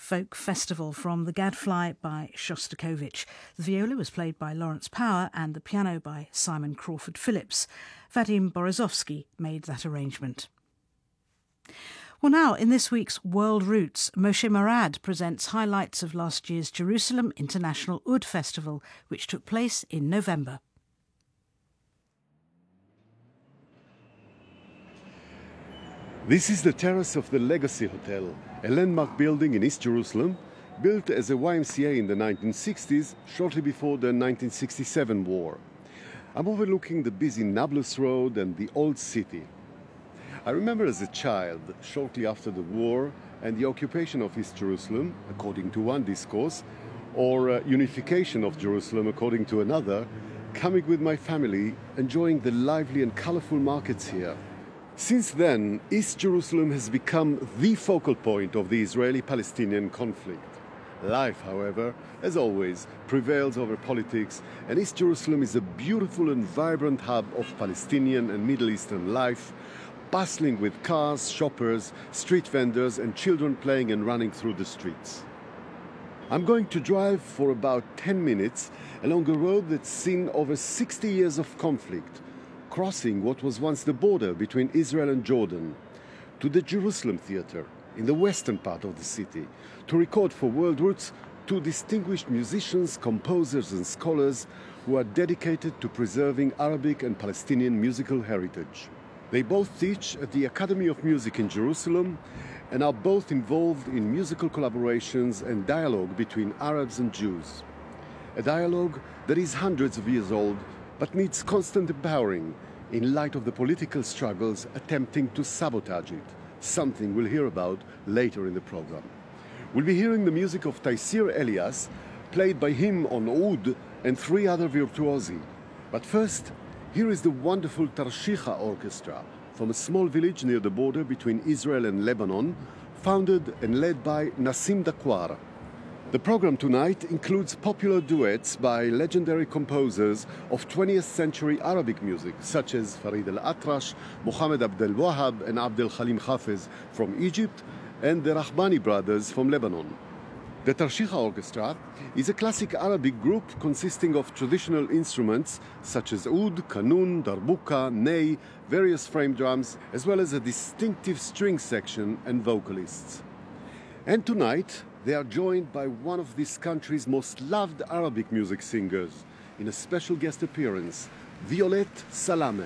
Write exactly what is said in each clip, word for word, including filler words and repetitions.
folk festival from The Gadfly by Shostakovich. The viola was played by Lawrence Power and the piano by Simon Crawford Phillips. Vadim Borozovsky made that arrangement. Well, now, in this week's World Roots, Moshe Morad presents highlights of last year's Jerusalem International Oud Festival, which took place in November. This is the terrace of the Legacy Hotel, a landmark building in East Jerusalem, built as a Y M C A in the nineteen sixties, shortly before the nineteen sixty-seven war. I'm overlooking the busy Nablus Road and the Old City. I remember as a child, shortly after the war and the occupation of East Jerusalem, according to one discourse, or uh, unification of Jerusalem, according to another, coming with my family, enjoying the lively and colorful markets here. Since then, East Jerusalem has become the focal point of the Israeli-Palestinian conflict. Life, however, as always, prevails over politics, and East Jerusalem is a beautiful and vibrant hub of Palestinian and Middle Eastern life, bustling with cars, shoppers, street vendors, and children playing and running through the streets. I'm going to drive for about ten minutes along a road that's seen over sixty years of conflict, crossing what was once the border between Israel and Jordan, to the Jerusalem Theatre in the western part of the city, to record for World Roots two distinguished musicians, composers and scholars who are dedicated to preserving Arabic and Palestinian musical heritage. They both teach at the Academy of Music in Jerusalem and are both involved in musical collaborations and dialogue between Arabs and Jews. A dialogue that is hundreds of years old but needs constant empowering in light of the political struggles attempting to sabotage it, something we'll hear about later in the program. We'll be hearing the music of Taysir Elias, played by him on oud and three other virtuosi. But first, here is the wonderful Tarshiha Orchestra from a small village near the border between Israel and Lebanon, founded and led by Nassim Dakwar. The program tonight includes popular duets by legendary composers of twentieth century Arabic music, such as Farid al-Atrash, Mohammed Abdel Wahab, and Abdel Halim Hafez from Egypt, and the Rahbani brothers from Lebanon. The Tarshiha Orchestra is a classic Arabic group consisting of traditional instruments such as oud, kanun, darbuka, ney, various frame drums, as well as a distinctive string section and vocalists. And tonight, they are joined by one of this country's most loved Arabic music singers in a special guest appearance, Violette Salame.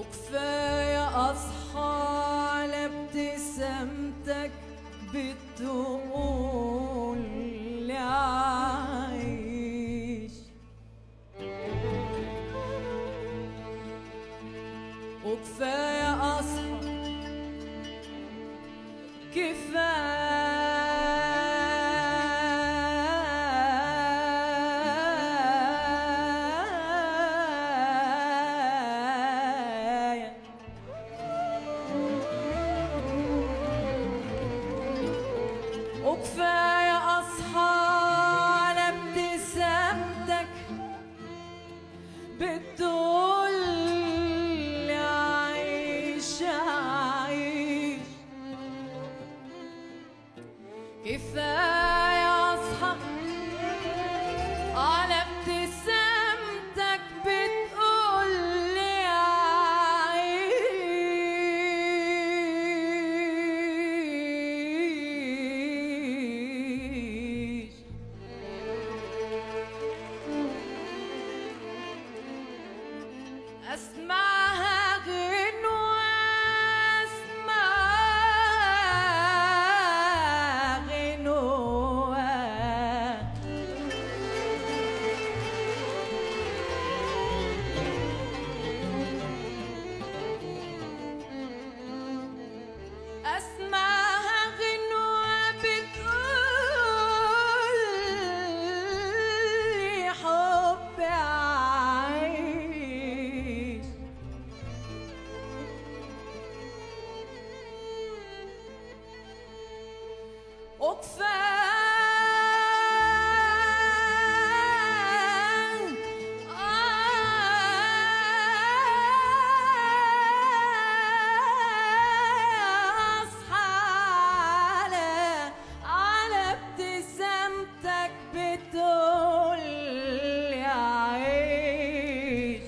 وكفاية أصحى على ابتسامتك بتقول لي عايش، وكفاية أصحى كفاية، وكفاية أصحى على ابتسامتك بتقول لي عايش عايش، كفاية أصحى على ابتسامتك بتقول لي عايش، أسمعها غنوة أسمعها غنوة أسمعها غنوة بتقول لي حبي عايش، وكفاية أصحى على على ابتسامتك بتقول لي عايش،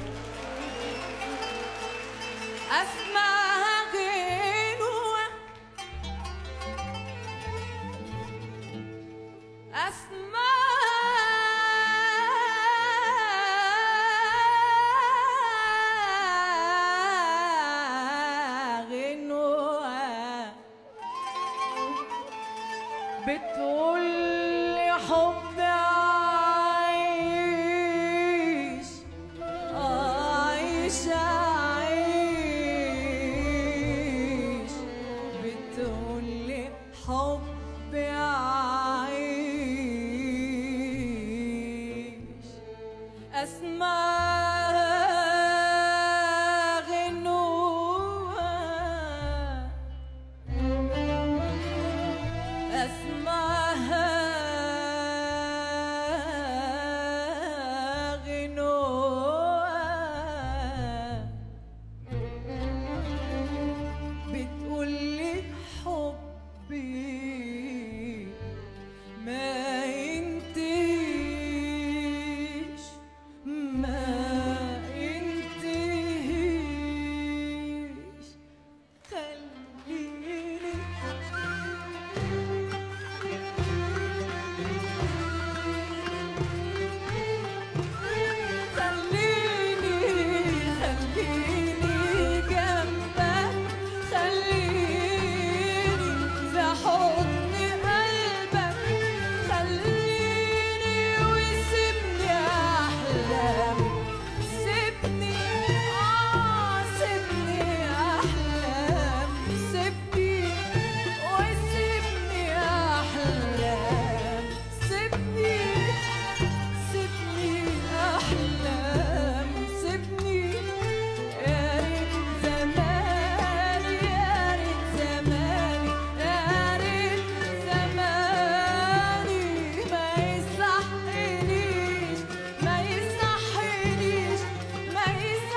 أسمعها غنوة أسمعها غنوة بتقول لي حب عايش عايش عايش، بتقول لي حب عايش، أسمعها غنوة أسمعها غنوة بتقول لي حبي ما ينتهيش ما ينتهيش، خليني خليني خليني جنبك، خليني في حضن قلبك، خليني وسيبني أحلم، سيبني آه سيبني أحلم، سيبني وسيبني أحلم، سيبني سيبني أحلم، سيبني يا ريت زماني يا ريت زماني يا ريت زماني ما يصحنيش ما يصحنيش ما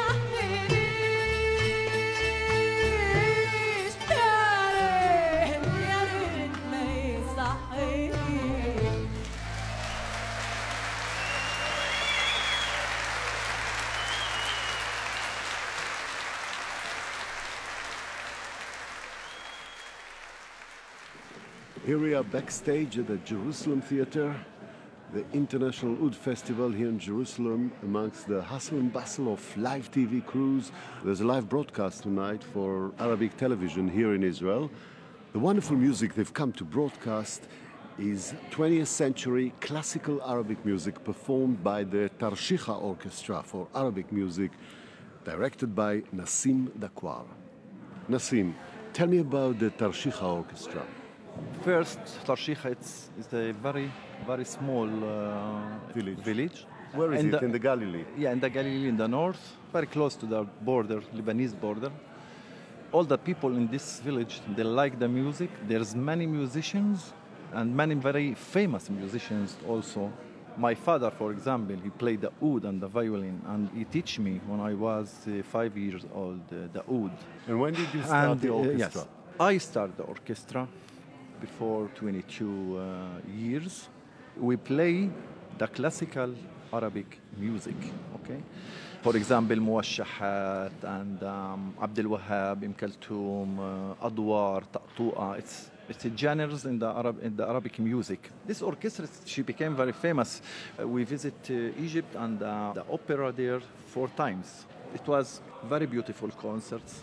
يصحنيش، يا ريت يا ريت ما يصحنيش. Here we are backstage at the Jerusalem Theatre the International Oud Festival here in Jerusalem, amongst the hustle and bustle of live T V crews. There's a live broadcast tonight for Arabic television here in Israel. The wonderful music they've come to broadcast is twentieth century classical Arabic music performed by the Tarshiha Orchestra for Arabic music, directed by Nassim Dakwar. Nassim, tell me about the Tarshiha Orchestra. First, Tarshiha it's, is a very, very small uh, Village. village. Where is In it? the- In the Galilee? Yeah, in the Galilee, in the north, very close to the border, Lebanese border. All the people in this village, they like the music. There's many musicians and many very famous musicians also. My father, for example, he played the oud and the violin, and he teach me when I was uh, five years old uh, the oud. And when did you start And the uh, orchestra? yes, I started the orchestra before twenty-two uh, years. We play the classical Arabic music, okay? For example, Muwashahat and um, Abdul Wahab, Im Kaltoum, uh, Adwar, Taqtu'a. It's it's a genres in the Arab in the Arabic music. This orchestra, she became very famous. Uh, we visit uh, Egypt and uh, the opera there four times. It was very beautiful concerts.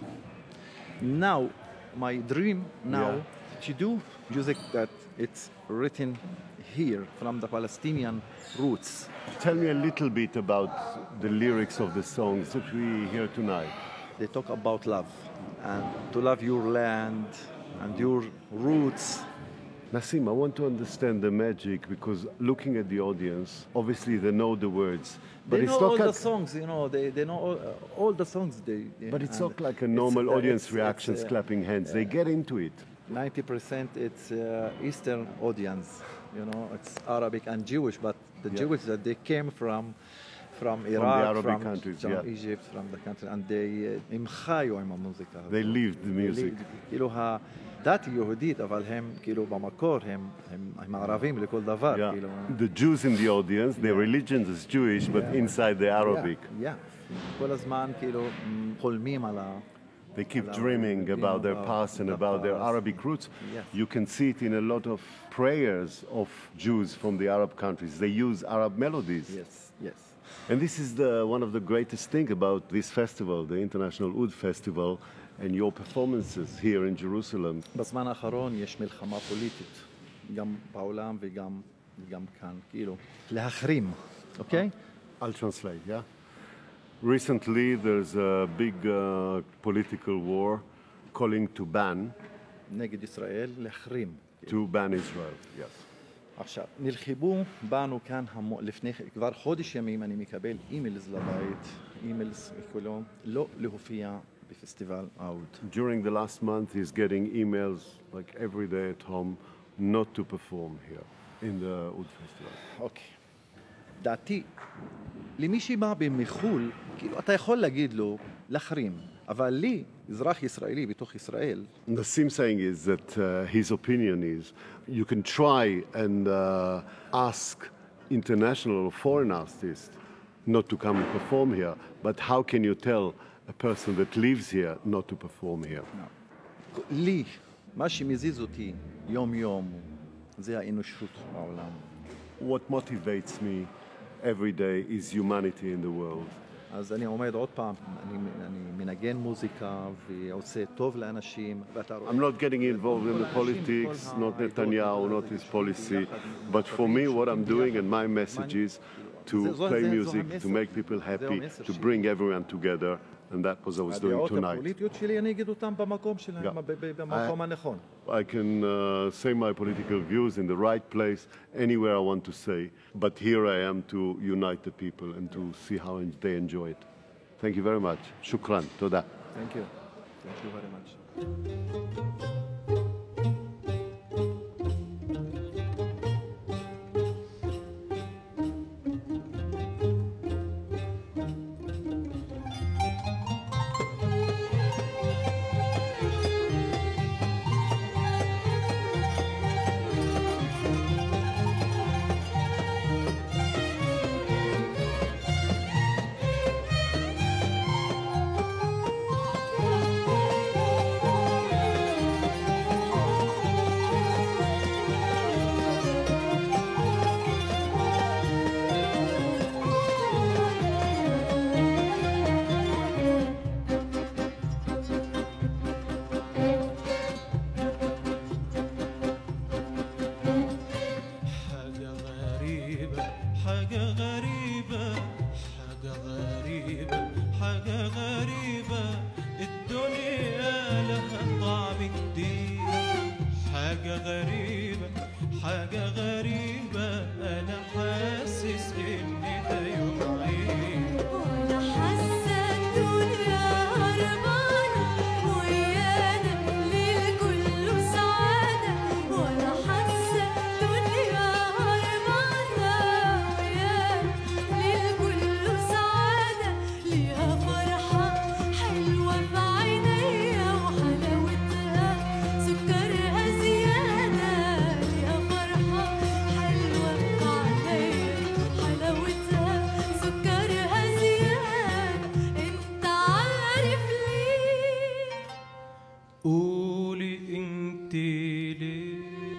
Now, my dream now Yeah. to do music that it's written here from the Palestinian roots. Tell me a little bit about the lyrics of the songs that we hear tonight. They talk about love and to love your land and your roots. Nassim, I want to understand the magic because looking at the audience, obviously they know the words, but They it's know not all like, the songs, you know. They, they know all, uh, all the songs. They, but it's and not like a it's, normal uh, audience it's- reactions, it's, uh, clapping hands. They get into it. ninety percent it's uh, Eastern audience, you know, it's Arabic and Jewish, but the Yeah. Jewish that they came from from the Iraq, Arabic from, countries, from yeah. Egypt, from the country, and they הם חיו עם המוזיקה. They lived the music. כאילו הדת היהודית, אבל הם כאילו במקור הם, הם, הם ערבים לכל דבר, Yeah. כאילו. The Jews in the audience, their religion is Jewish, but inside the Arabic. Yeah, yeah. כל הזמן כאילו מ, חולמים על ה... They keep Hello. dreaming about their About past and the about their past. Arabic roots. Yes. You can see it in a lot of prayers of Jews from the Arab countries. They use Arab melodies. Yes, yes. And this is the, one of the greatest things about this festival, the International Oud Festival, and your performances here in Jerusalem. בזמן האחרון יש מלחמה פוליטית, גם בעולם וגם, וגם כאן, כאילו, להחרים, אוקיי? I'll translate, yeah? Recently, there's a big uh, political war calling to ban, נגד ישראל, להחרים. to ban Israel, yes. עכשיו, נלחבו בנו כאן המו, לפני, כבר חודש ימים אני מקבל אימיילס לבית, אימיילס מכולם, לא להופיע בפסטיבל האוד. During the last month, he's getting emails like every day at home not to perform here in the Oud Festival. אוקיי. דעתי, למי שבא מחו"ל, כאילו, אתה יכול להגיד לו, להחרים, אבל לי, אזרח ישראלי בתוך ישראל, The same saying is that uh, his opinion is you can try and uh, ask international or foreign artists not to come and perform here, but how can you tell a person that lives here not to perform here? לי, מה שמזיז אותי יום-יום, זה האנושות בעולם. What motivates me every day is humanity in the world. אז אני עומד עוד פעם, אני, אני מנגן מוזיקה ועושה טוב לאנשים, ואתה רואה... I'm not getting involved in the politics, not Netanyahu, not his policy, but for me what I'm doing and my message is to play music, to make people happy, to bring everyone together, and that was what I was doing הדעות tonight. הפוליטיות שלי, אני אגיד אותם במקום שלהם, Yeah. ב- ב- במקום הנכון. I can uh, say my political views in the right place, anywhere I want to say, but here I am to unite the people and to see how they enjoy it. Thank you very much. Shukran. Toda. Thank you. Thank you very much. حاجة غريبة الدنيا لها طعم جديد. حاجة غريبة حاجة غريبة أنا حاسس إن ده يوم عيد. وأنا حاسة الدنيا هربانة ويانا الليل كله سعادة. وأنا حاسة الدنيا هربانة ويانا الليل كله سعادة. ليها فرحة حلوة في عينيا وحلاوتها سكرها زيادة. ليها فرحة حلوة في عينيا حلاوتها سكرها زيادة. انت عارف ليه؟ قولي انت ليه؟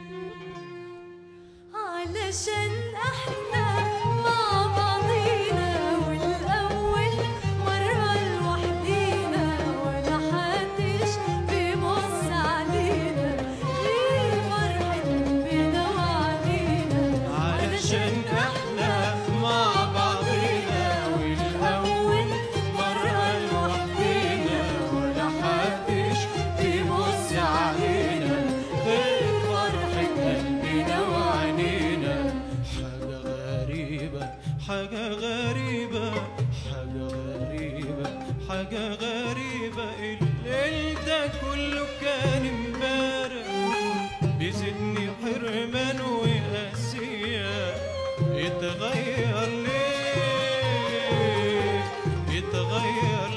علشان احنا مع بعضينا والاول مرة لوحدينا ولا حدش بيبص علينا. ليه فرحة بينا وعلينا؟ علشان احنا مع بعضينا والاول مرة لوحدينا ولا حدش بيبص علينا غير فرحة قلبنا وعينينا. حاجة غريبة حاجة غريبة حاجة غريبة حاجة غريبة الليل ده كله كان امبارح بيزيدني حرمان وقاسية. يتغير ليه يتغير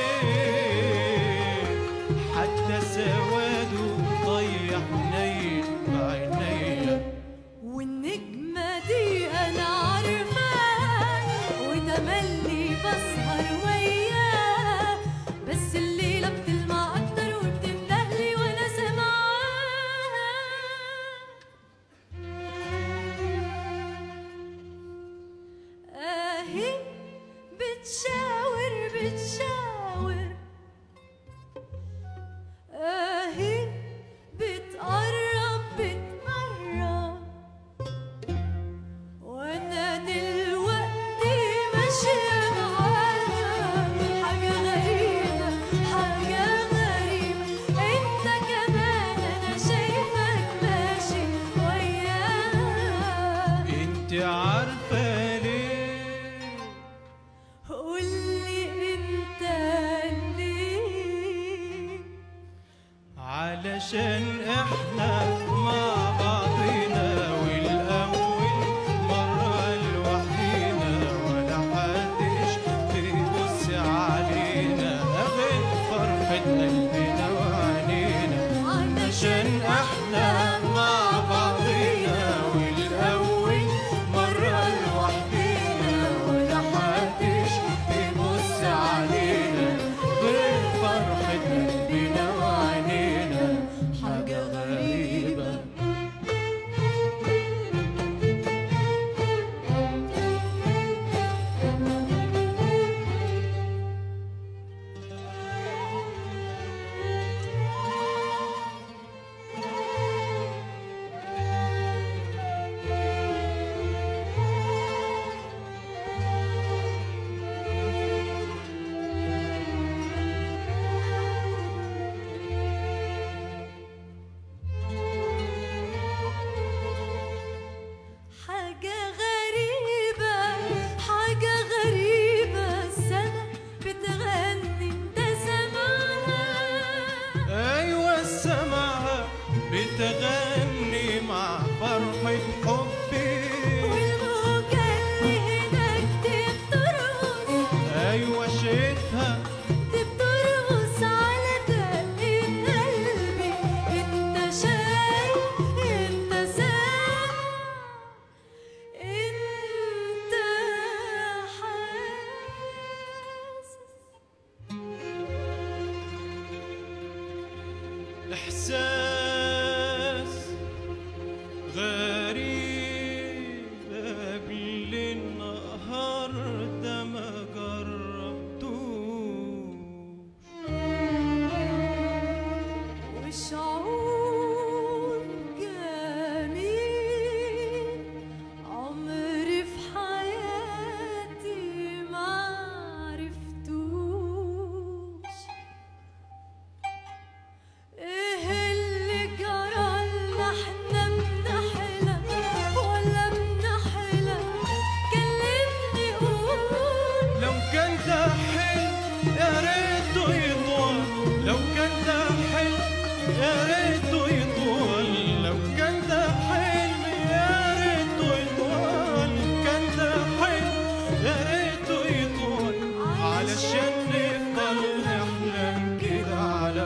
ليه حتى سواده ضيع عيني بعينيا. والنجمة دي أنا عارفاها وتملي بسهر وياها. بس الليلة بتلمع أكتر وبتندهلي وأنا سامعاها. أهي بتشاور بتشاور أهي بتقرب بتقرب. وأنا دلوقتي ماشية معاها. حاجة غريبة حاجة غريبة أنت كمان أنا شايفك ماشي وياها. انت عارفة ليه؟ قولي أنت ليه؟ علشان احنا مع بعضينا والاول مرة لوحدينا ولا حدش بيبص علينا غير فرحة قلبنا وعينينا. علشان احنا مع بعضينا والاول مرة لوحدينا ولا حدش بيبص علينا غير فرحة قلبنا وعينينا. حاجة غريبة حاجة غريبة حاجة غريبة السما بتغني انت سامعها. أيوة السماء بتغني مع فرحة حبي. والموجة اللي هناك دي بترقص. أيوة شيتها دي بترقص على دقة قلبي. انت شايف انت سامع انت حاسس. إحساس غريب قبل النهاردة ما جربتوش. وشعور جميل عمري في حياتي ما عرفتوش. علشان نفضل نحلم كده على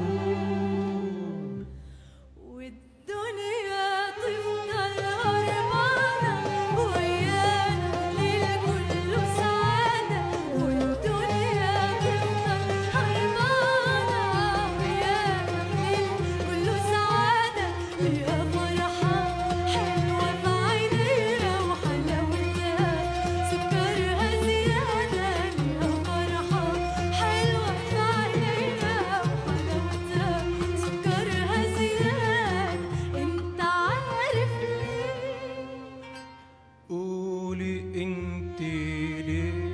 طول. والدنيا تفضل هربانة ويانا ليل كله سعادة. والدنيا تفضل هربانة ويانا ليل كله سعادة. ليها فرحة حلوة في عينينا وحلاوتها سكرها زيادة. ليها فرحة حلوة في عينينا وحلاوتها سكرها زيادة. انت عارف ليه؟ قولي انت ليه؟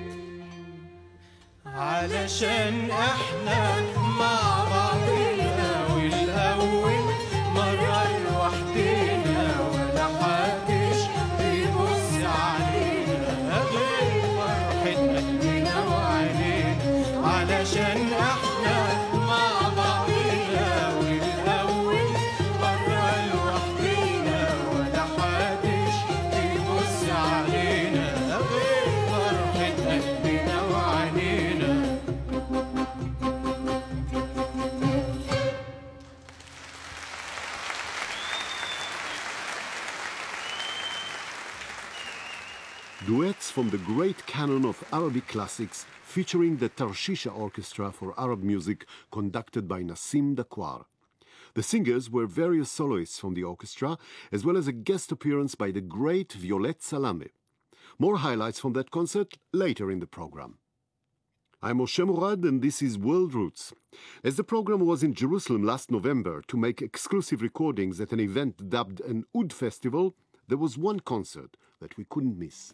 علشان احنا مع بعضنا والاول مرة لوحدنا ولا حدش بيبص علينا غير فرحة قلبنا وعينينا. علشان احنا مع بعضنا والاول مرة لوحدنا ولا حدش بيبص علينا غير فرحة قلبنا وعينينا. Duets from the great canon of Arabic classics featuring the Tarshisha Orchestra for Arab Music conducted by Nassim Dakwar. The singers were various soloists from the orchestra, as well as a guest appearance by the great Violette Salame. More highlights from that concert later in the program. I'm Moshe Murad and this is World Roots. As the program was in Jerusalem last November to make exclusive recordings at an event dubbed an Oud Festival, there was one concert that we couldn't miss.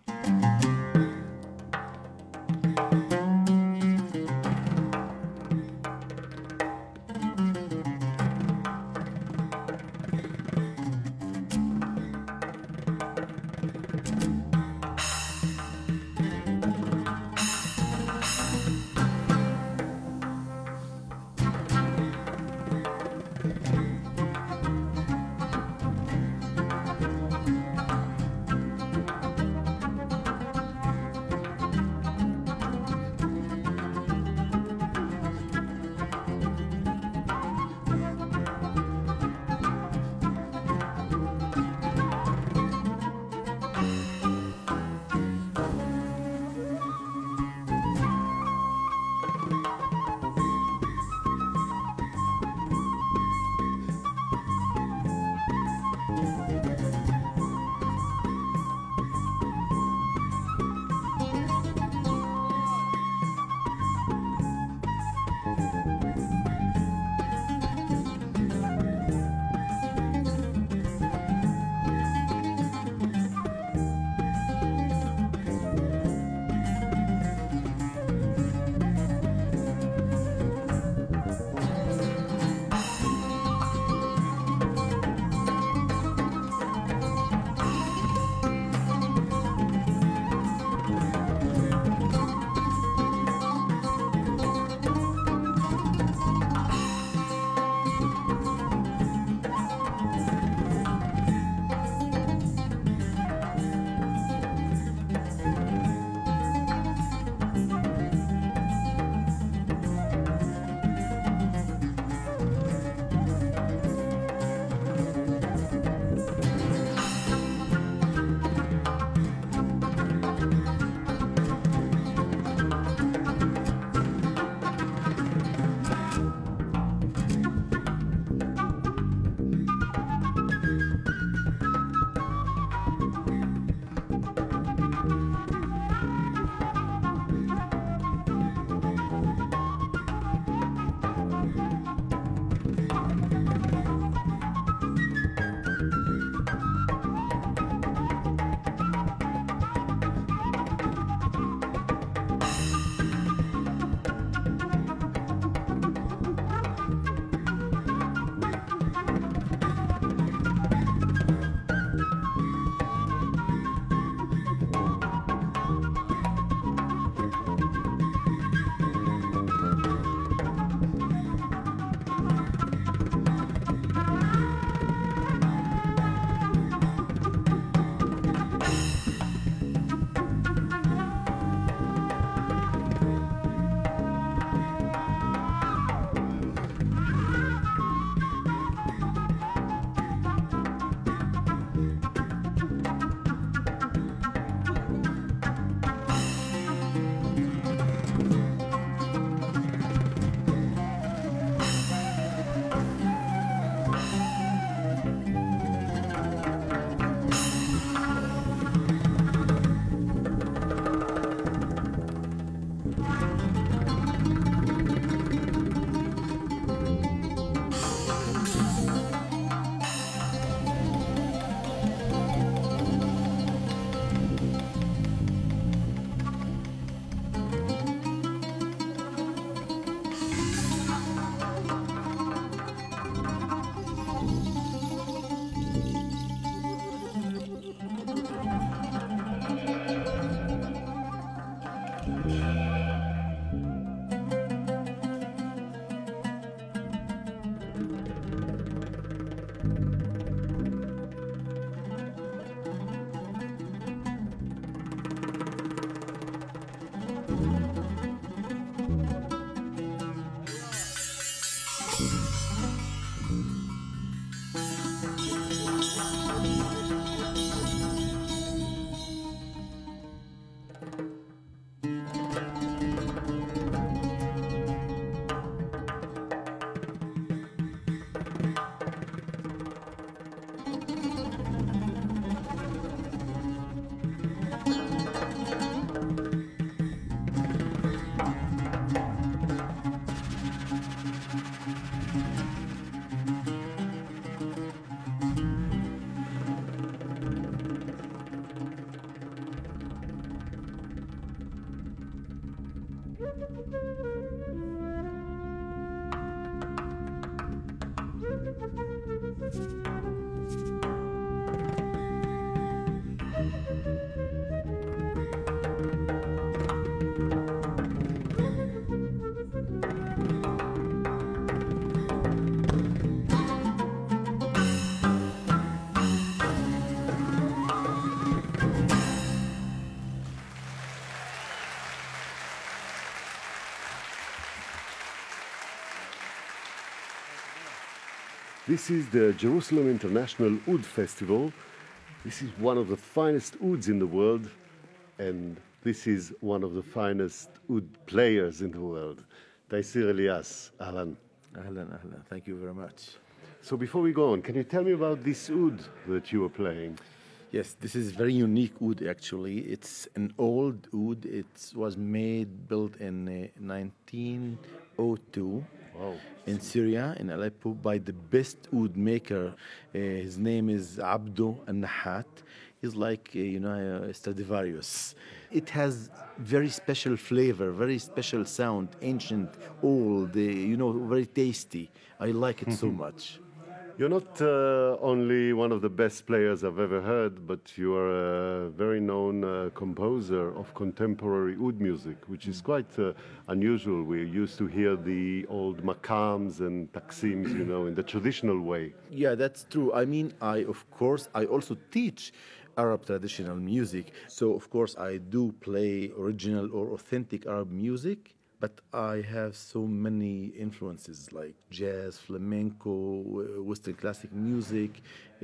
This is the Jerusalem International Oud Festival. This is one of the finest ouds in the world, and this is one of the finest oud players in the world. Taisir Elias, Ahlan. Ahlan, ahlan. Thank you very much. So before we go on, can you tell me about this oud that you are playing? Yes, this is very unique oud actually. It's an old oud. It was made, built in uh, nineteen oh two. Wow. In Syria, in Aleppo, by the best oud maker. Uh, his name is Abdo Al-Nahat. He's like, uh, you know, uh, Stradivarius. It has very special flavor, very special sound, ancient, old, uh, you know, very tasty. I like it so much. You're not uh, only one of the best players I've ever heard, but you are a very known uh, composer of contemporary oud music, which is quite uh, unusual. We used to hear the old makams and taksims, you know, in the traditional way. Yeah, that's true. I mean, I, of course, I also teach Arab traditional music. So, of course, I do play original or authentic Arab music. But I have so many influences like jazz, flamenco, Western classic music, uh,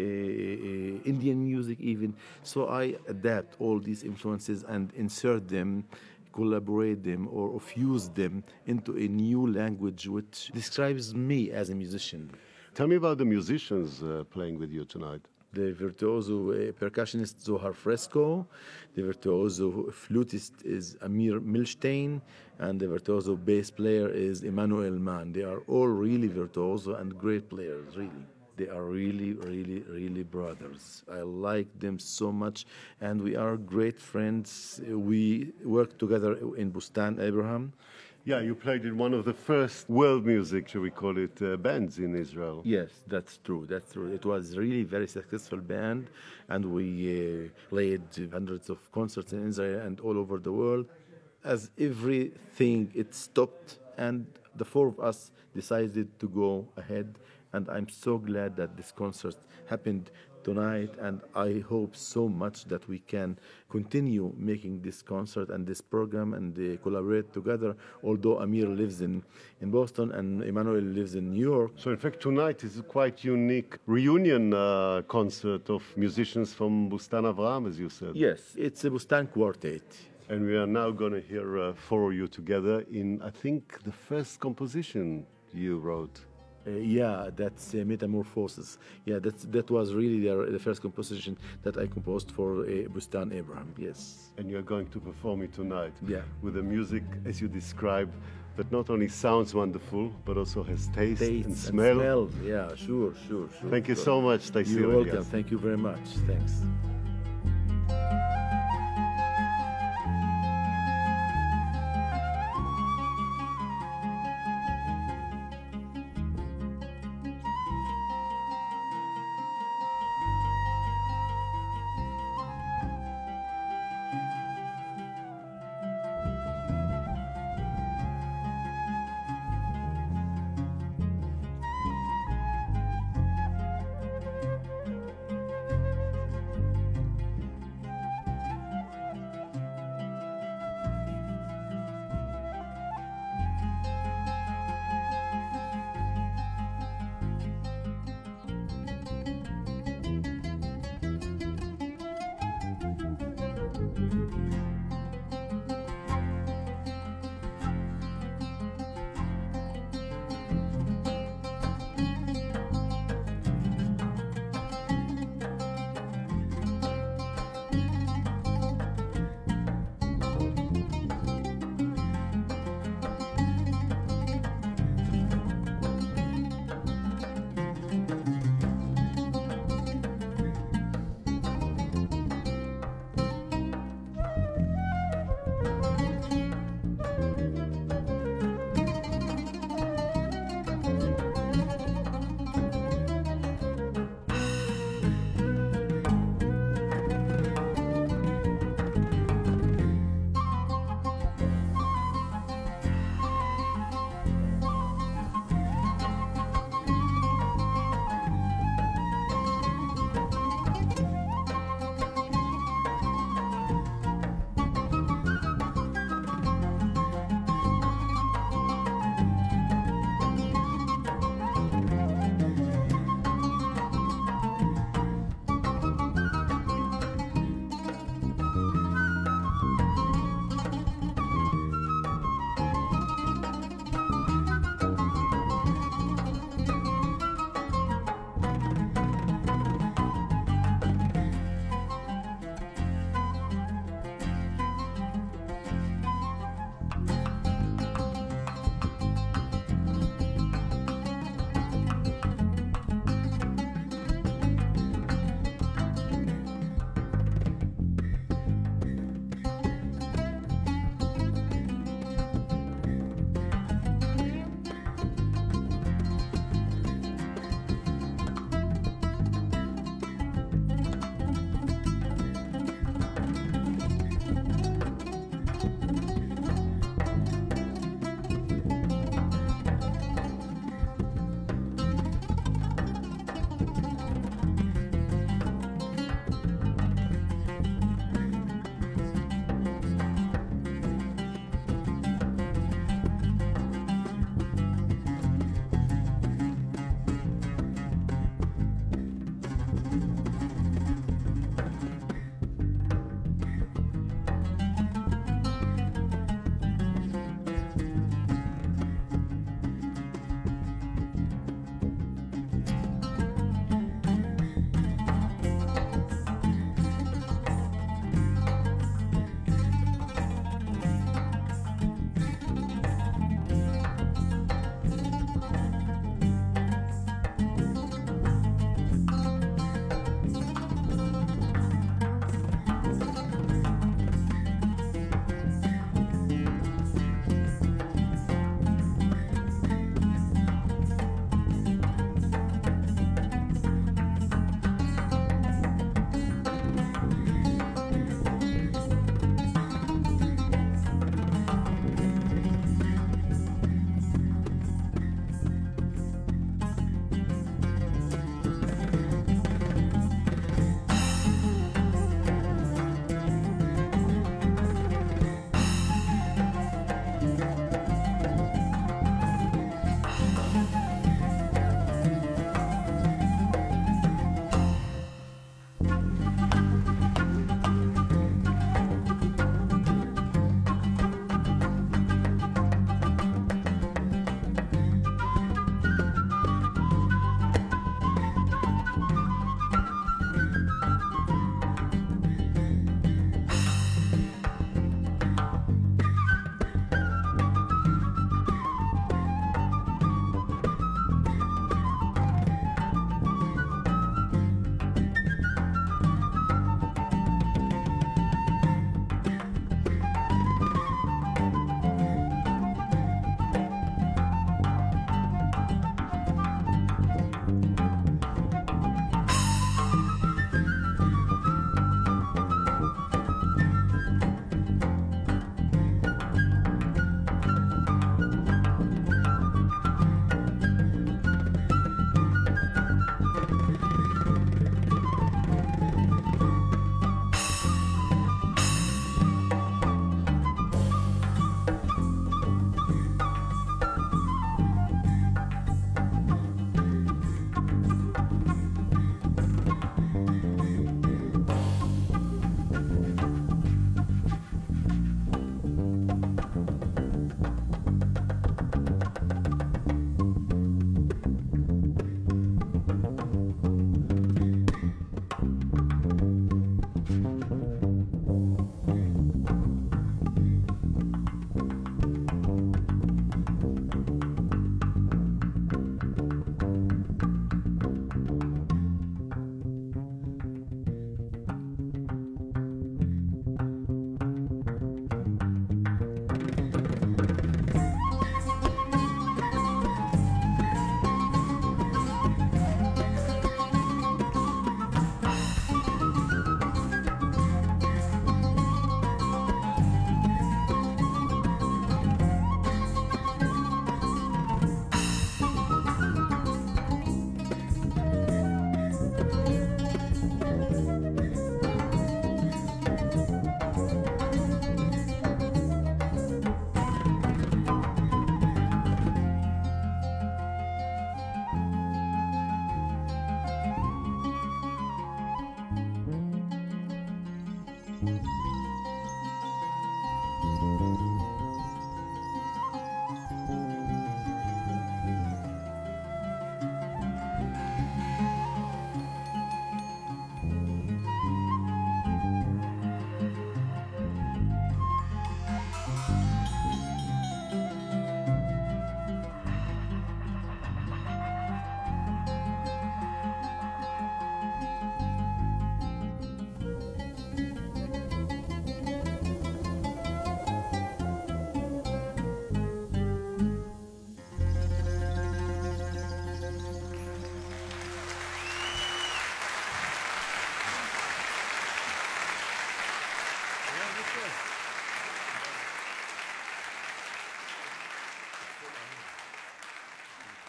uh, Indian music even. So I adapt all these influences and insert them, collaborate them, or fuse them into a new language which describes me as a musician. Tell me about the musicians uh, playing with you tonight. The virtuoso uh, percussionist Zohar Fresco, the virtuoso flutist is Amir Milstein, and the virtuoso bass player is Emmanuel Mann. They are all really virtuoso and great players, really. They are really, really, really brothers. I like them so much, and we are great friends. We work together in Bustan Abraham. Yeah, you played in one of the first world music, shall we call it, uh, bands in Israel. Yes, that's true. That's true. It was really very successful band, and we uh, played hundreds of concerts in Israel and all over the world. As everything, it stopped, and the four of us decided to go ahead. And I'm so glad that this concert happened tonight, and I hope so much that we can continue making this concert and this program and uh, collaborate together, although Amir lives in, in Boston and Emmanuel lives in New York. So in fact tonight is a quite unique reunion uh, concert of musicians from Bustan Avraham, as you said. Yes, it's a Bustan quartet. And we are now going to hear uh, four of you together in, I think, the first composition you wrote. Uh, yeah, that's uh, Metamorphosis. Yeah, that's, that was really the, the first composition that I composed for uh, Bustan Abraham, yes. And you're going to perform it tonight. Yeah. With the music, as you described, that not only sounds wonderful, but also has taste, Taste and smell. And smell. Yeah, sure, sure, sure. Thank you sure. so much, Taisir. You're welcome. Elias. Thank you very much. Thanks.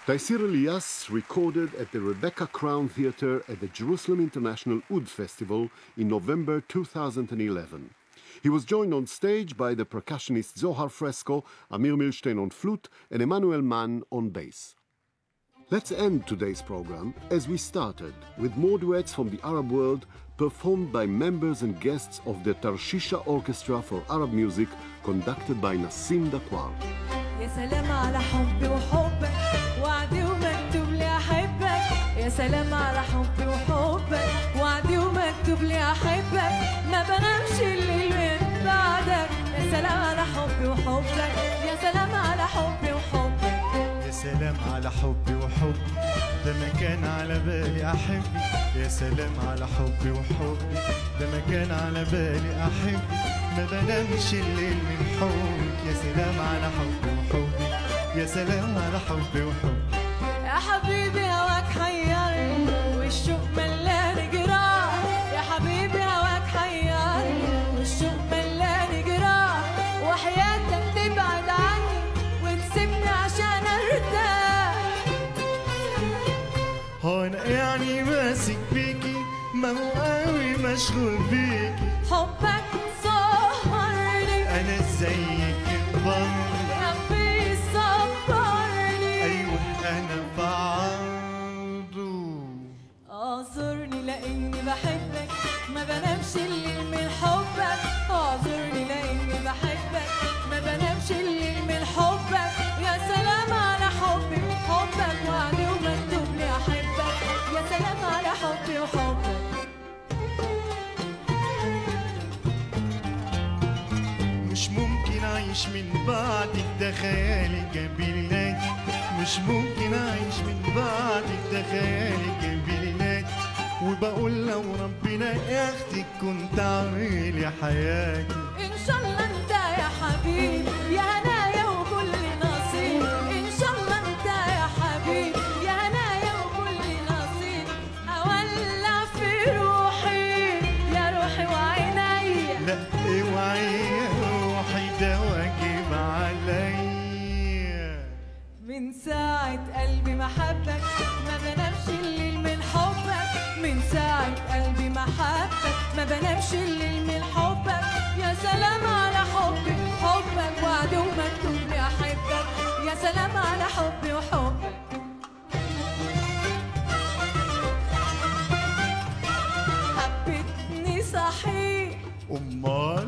Taysir Elias recorded at the Rebecca Crown Theatre at the Jerusalem International Oud Festival in November two thousand eleven. He was joined on stage by the percussionist Zohar Fresco, Amir Milstein on flute, and Emmanuel Mann on bass. Let's end today's program as we started, with more duets from the Arab world performed by members and guests of the Tarshisha Orchestra for Arab Music, conducted by Nassim Dakwar. يا سلام على حبي وحبك وعدي ومكتوب لي أحبك يا سلام على حبي وحبك وعدي ومكتوب لي أحبك ما بنامش الليل من بعدك يا سلام على حبي وحبك يا سلام على حبي وحبك يا سلام على حبي وحبي ده ما كان على بالي أحبي يا سلام على حبي وحبي ده ما كان على بالي أحبي ما بنامش الليل من حبك يا سلام على حبي وحبي يا سلام على حبي وحبي يا حبيبي هواك حيرني والشوق ملاني جراح يا حبيبي هواك حيرني والشوق ملاني جراح وحياتك تبعد عني وتسيبني عشان ارتاح هو انا يعني ماسك بيكي ما هو قوي مشغول بيكي حبك سهرني انا زيك برضه ربي صبرني ايوه انا بعرضه اعذرني لاني بحبك ما بنامش الليل من حبك اعذرني لاني بحبك ما بنامش الليل من حبك يا سلام على حبي وحبك وعدي ومكتوب لي احبك يا سلام على حبي وحبك مش ممكن اعيش من بعدك ده خيالي جميل مش ممكن اعيش من بعدك ده خيالي جميل وبقول لو ربنا ياخدك كنت اعمل يا حياتي ان شاء الله انت يا حبيبي يا هنايا وكل نصيب ان شاء الله انت يا حبيبي يا هنايا وكل نصيب اولع في روحي يا روحي وعينيا لا اوعي يا روحي ده واجب عليا من ساعة قلبي ما حبك ما بنامش الليل من حبك من ساعة قلبي ما حبك ما بنامش الليل من حبك يا سلام على حبي حبك وعد ومكتوب لي أحبك يا سلام على حبي وحبك حبيتني صحيح امال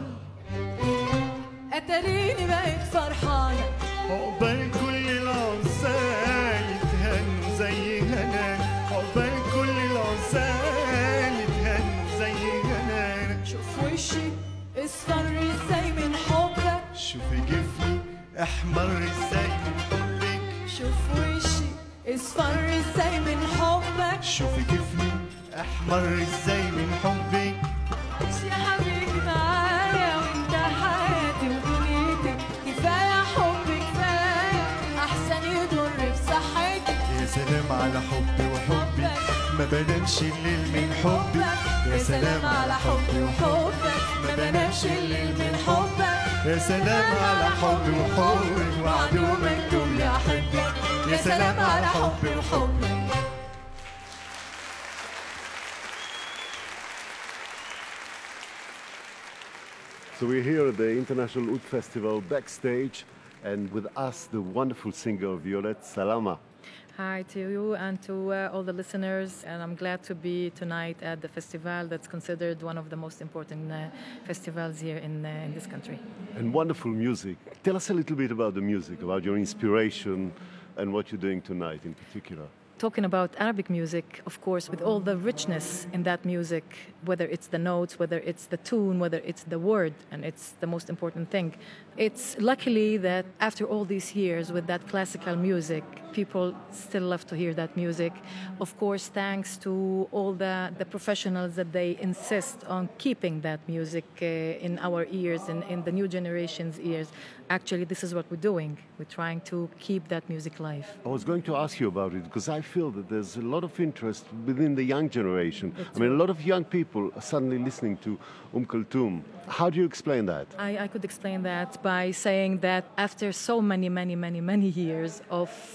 أتريني بقيت فرحانة عقبال كل العسال يتهنوا زي هنانا عقبال كل العسال يتهنوا زي هنانا شوف وشي اصفر ازاي من حبك شوفي جفني احمر ازاي من حبك شوف وشي اصفر ازاي من حبك شوفي جفني احمر ازاي من حبك عيش يا حبيبي معايا وانت حياتي ودنيتي كفايه حب كفايه احسن يضر بصحتي يا سلام على حبي وحبي ما بنامش الليل من حبك يا سلام على حبي وحبك ما بنامش الليل من حبك يا سلام على حبي وحبك وعد ومكتوب لي احبك يا سلام على حبي وحبك So we're here at the International Oud Festival backstage, and with us the wonderful singer Violet Salama. Hi to you and to uh, all the listeners, and I'm glad to be tonight at the festival that's considered one of the most important uh, festivals here in, uh, in this country. And wonderful music. Tell us a little bit about the music, about your inspiration and what you're doing tonight in particular. Talking about Arabic music, of course, with all the richness in that music, whether it's the notes, whether it's the tune, whether it's the word, and it's the most important thing. It's luckily that after all these years with that classical music, people still love to hear that music. Of course, thanks to all the, the professionals that they insist on keeping that music uh, in our ears and in the new generation's ears. Actually, this is what we're doing. We're trying to keep that music alive. I was going to ask you about it because I feel that there's a lot of interest within the young generation. I mean, a lot of young people are suddenly listening to Umm Kulthum. How do you explain that? I, I could explain that by saying that after so many, many, many, many years of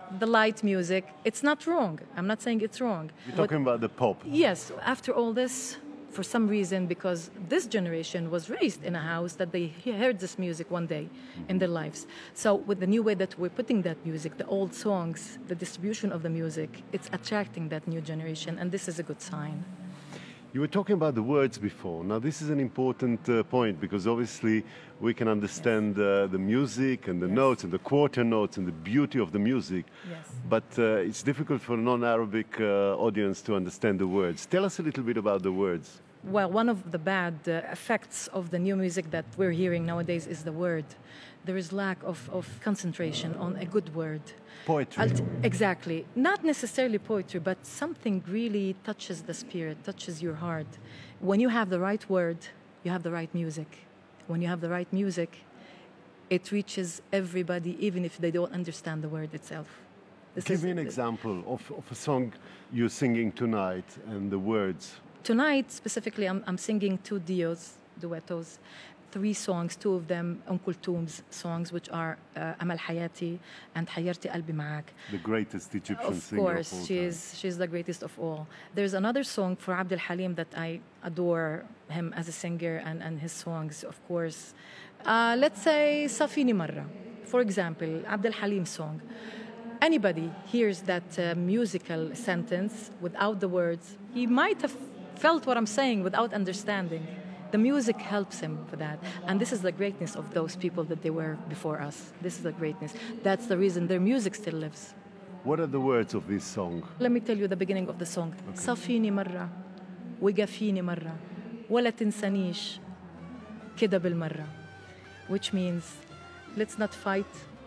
the light music. It's not wrong. I'm not saying it's wrong. You're talking about the pop. Yes, after all this, for some reason, because this generation was raised in a house that they he- heard this music one day in their lives. So with the new way that we're putting that music, the old songs, the distribution of the music, it's attracting that new generation, and this is a good sign. You were talking about the words before. Now, this is an important uh, point because obviously we can understand uh, the music and the notes and the quarter notes and the beauty of the music. Yes. But uh, it's difficult for a non-Arabic uh, audience to understand the words. Tell us a little bit about the words. Well, one of the bad uh, effects of the new music that we're hearing nowadays is the word. There is lack of, of concentration on a good word. Poetry. Alt- exactly. Not necessarily poetry, but something really touches the spirit, touches your heart. When you have the right word, you have the right music. When you have the right music, it reaches everybody, even if they don't understand the word itself. This Give is- me an example of, of a song you're singing tonight and the words. Tonight, specifically, I'm, I'm singing two duos, duettos, three songs, two of them Umm Kulthum's songs, which are uh, Amal Hayati and Hayarti Qalbi Ma'ak. The greatest Egyptian Of singer course, of all she time. is, she's the greatest of all. There's another song for Abdul Halim that I adore him as a singer and, and his songs, of course. Uh, let's say Safini Marra, for example, Abdul Halim's song. Anybody hears that uh, musical sentence without the words, he might have felt what I'm saying without understanding. The music helps him for that. And this is the greatness of those people that they were before us. This is the greatness. That's the reason their music still lives. What are the words of this song? Let me tell you the beginning of the song. صفيني مرة وقفيني مرة ولا تنسانيش كده بالمرة. Which means, let's not fight.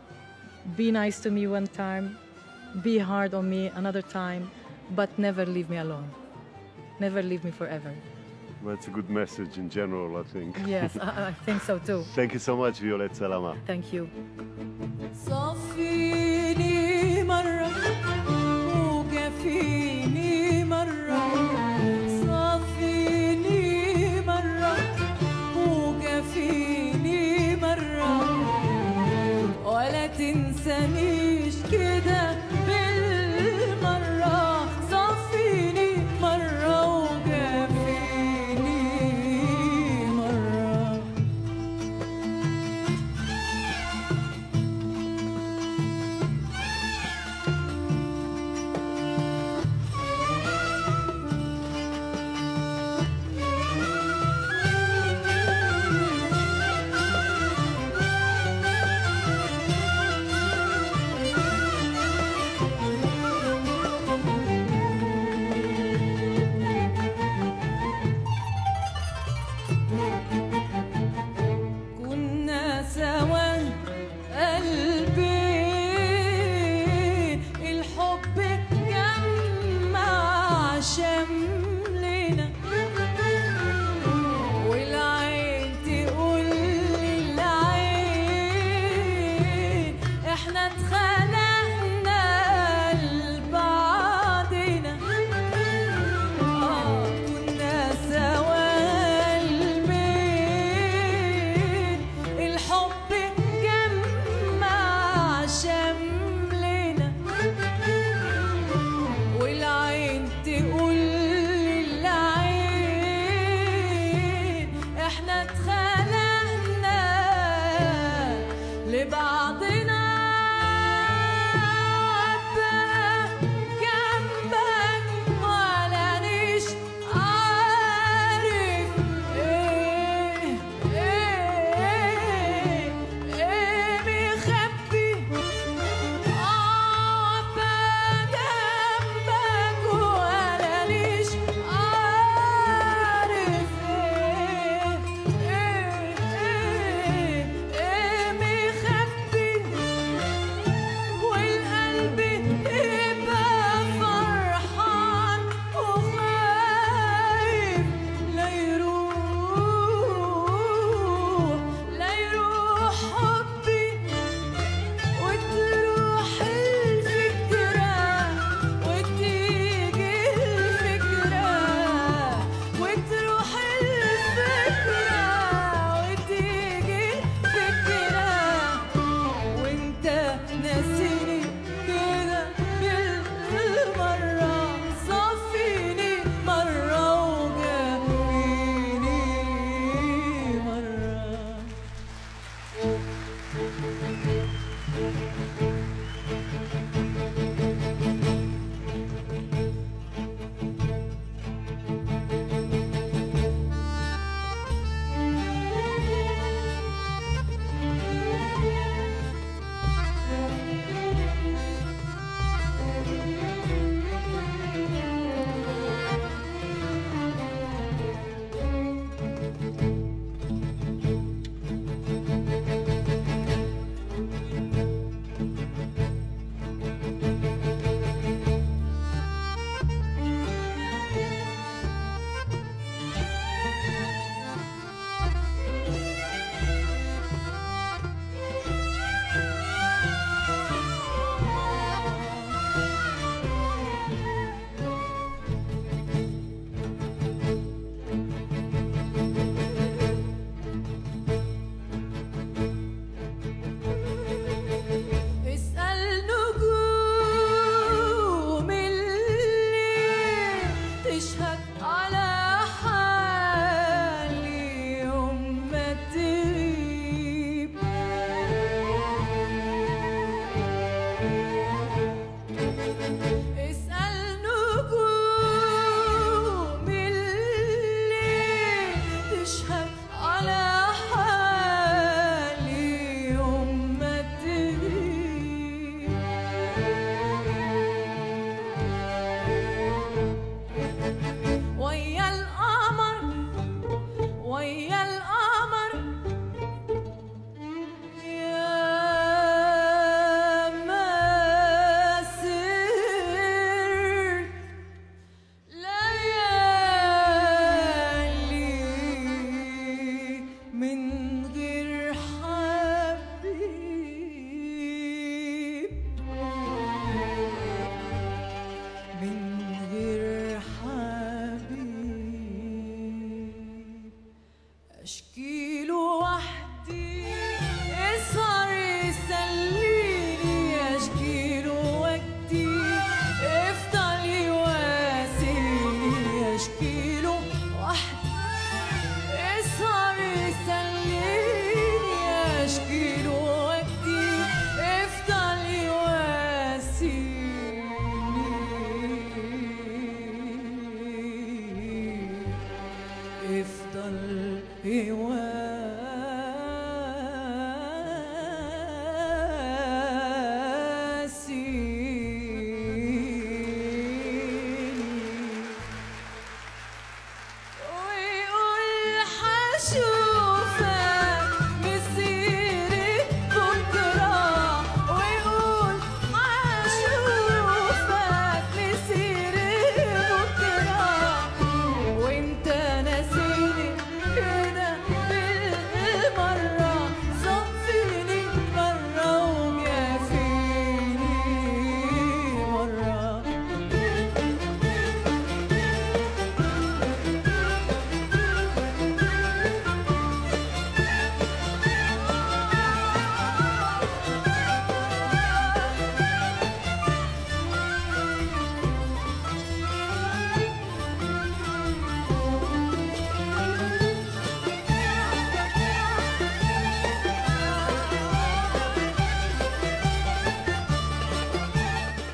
Be nice to me one time. Be hard on me another time. But never leave me alone. Never leave me forever. Well, it's a good message in general, I think. Yes, I, I think so too. Thank you so much, Violette Salama. Thank you. صفيني مرة وقفيني مرة صفيني مرة وقفيني مرة ولا تنسانيش كده بالمرة صفيني مرة وقفيني مرة كنا سوا قلبي الحب جمع شملنا والعين تقول للعين احنا اتخلقنا لبعضنا آه، كنا سوا قلبين الحب جمع شملنا والعين تقول للعين احنا اتخلقنا لبعضنا بقى جنبك ولا نيش عارف ايه ايه ايه مخبي اه بقى جنبك ولا نيش عارف ايه ايه ايه ايه مخبي والقلب يبقى فرحان وخايف لا يروح لا يروح حبي وتروح الفكرة وتيجي الفكرة وتروح الفكرة وتيجي الفكرة وانت ناسيني كده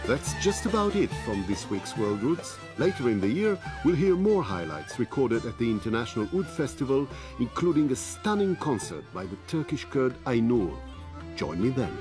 That's just about it from this week's World Roots. Later in the year, we'll hear more highlights recorded at the International Oud Festival, including a stunning concert by the Turkish Kurd Aynur. Join me then.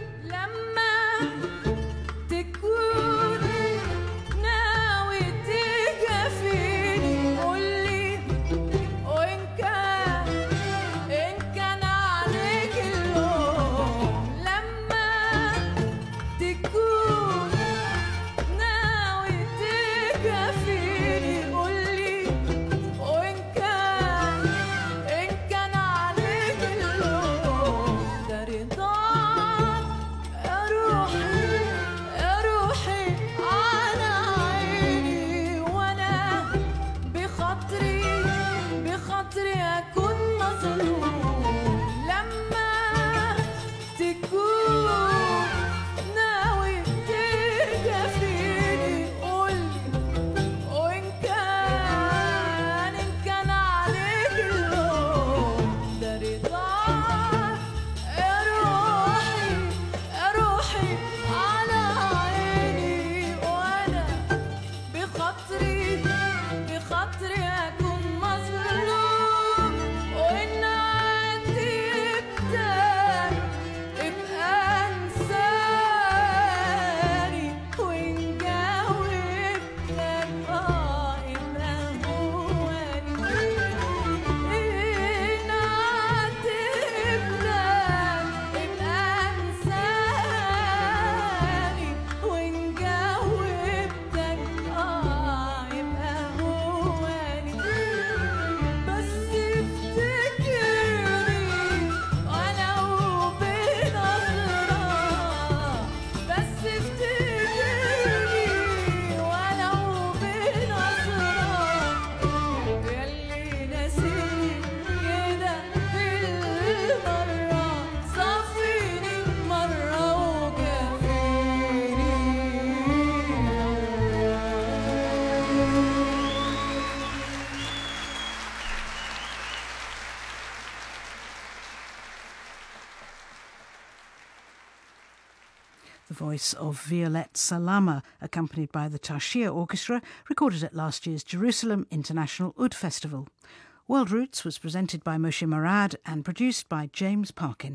The voice of Violette Salama, accompanied by the Tashir Orchestra, recorded at last year's Jerusalem International Oud Festival. World Roots was presented by Moshe Marad and produced by James Parkin.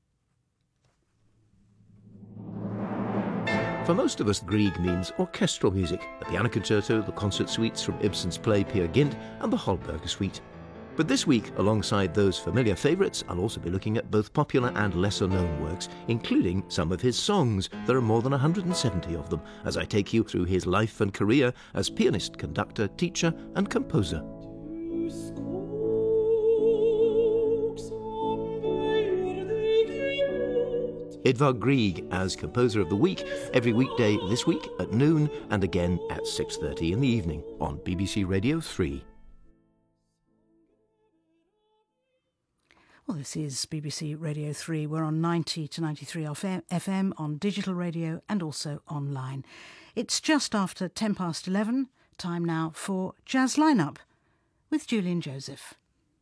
For most of us, Grieg means orchestral music, the piano concerto, the concert suites from Ibsen's play Peer Gynt, and the Hallberger Suite. But this week, alongside those familiar favourites, I'll also be looking at both popular and lesser-known works, including some of his songs. There are more than one hundred seventy of them, as I take you through his life and career as pianist, conductor, teacher and composer. Edvard Grieg as Composer of the Week, every weekday this week at noon and again at six thirty in the evening on B B C Radio three. Well, this is B B C Radio three. We're on ninety to ninety-three F M on digital radio and also online. It's just after ten past eleven. Time now for Jazz Lineup with Julian Joseph.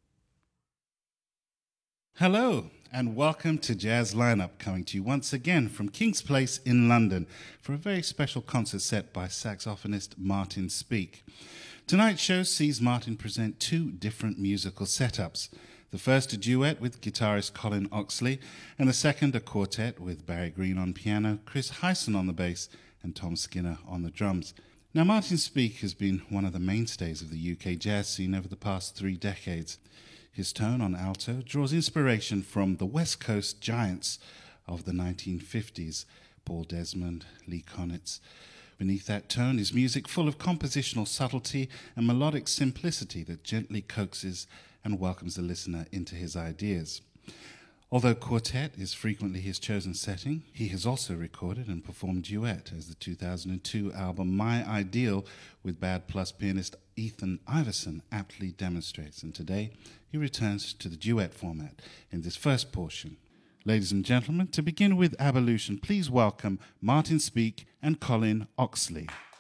Hello and welcome to Jazz Lineup, coming to you once again from King's Place in London for a very special concert set by saxophonist Martin Speake. Tonight's show sees Martin present two different musical setups. The first a duet with guitarist Colin Oxley, and the second a quartet with Barry Green on piano, Chris Hyson on the bass, and Tom Skinner on the drums. Now, Martin Speake has been one of the mainstays of the U K jazz scene over the past three decades. His tone on alto draws inspiration from the West Coast giants of the nineteen fifties, Paul Desmond, Lee Konitz. Beneath that tone is music full of compositional subtlety and melodic simplicity that gently coaxes and welcomes the listener into his ideas. Although quartet is frequently his chosen setting, he has also recorded and performed duet, as the two thousand two album My Ideal with Bad Plus pianist Ethan Iverson aptly demonstrates, and today he returns to the duet format in this first portion. Ladies and gentlemen, to begin with Abolution, please welcome Martin Speake and Colin Oxley.